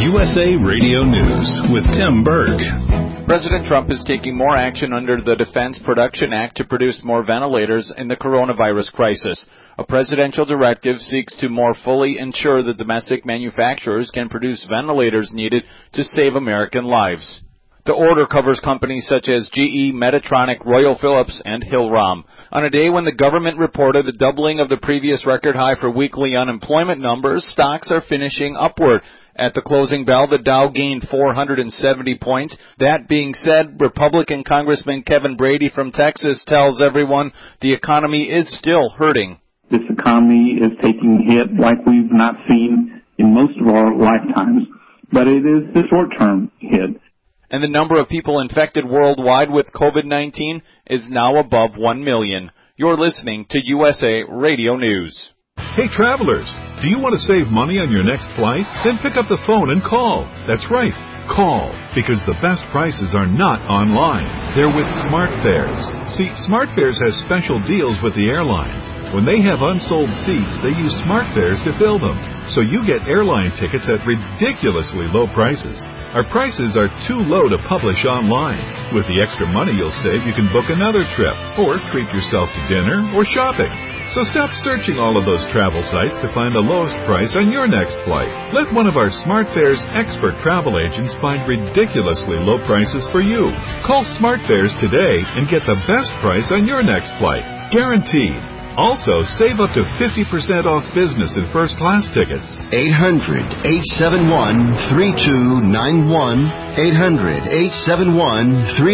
USA Radio News with Tim Berg. President Trump is taking more action under the Defense Production Act to produce more ventilators in the coronavirus crisis. A presidential directive seeks to more fully ensure that domestic manufacturers can produce ventilators needed to save American lives. The order covers companies such as GE, Medtronic, Royal Philips, and Hillrom. On a day when the government reported a doubling of the previous record high for weekly unemployment numbers, stocks are finishing upward. At the closing bell, the Dow gained 470 points. That being said, Republican Congressman Kevin Brady from Texas tells everyone the economy is still hurting. This economy is taking a hit like we've not seen in most of our lifetimes, but it is the short-term hit. And the number of people infected worldwide with COVID-19 is now above 1 million. You're listening to USA Radio News. Hey, travelers, do you want to save money on your next flight? Then pick up the phone and call. That's right, call, because the best prices are not online. They're with SmartFares. See, SmartFares has special deals with the airlines. When they have unsold seats, they use SmartFares to fill them. So you get airline tickets at ridiculously low prices. Our prices are too low to publish online. With the extra money you'll save, you can book another trip or treat yourself to dinner or shopping. So stop searching all of those travel sites to find the lowest price on your next flight. Let one of our SmartFares expert travel agents find ridiculously low prices for you. Call SmartFares today and get the best price on your next flight. Guaranteed. Also, save up to 50% off business and first-class tickets. 800-871-3291.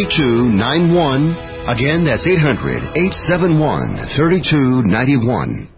800-871-3291. Again, that's 800-871-3291.